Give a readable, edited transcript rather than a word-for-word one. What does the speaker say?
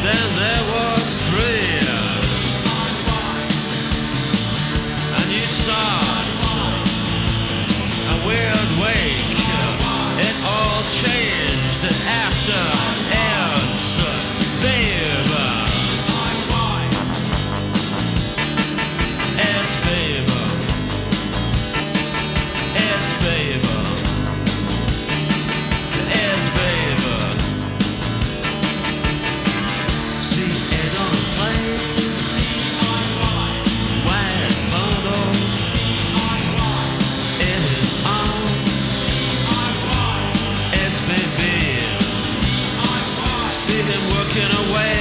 Then there was three, a new start, a weird wake. It all changed after ends, babe. It's babe. It's babe. It's babe. See it on a plane, white photo in his arms. It's baby. See him working away.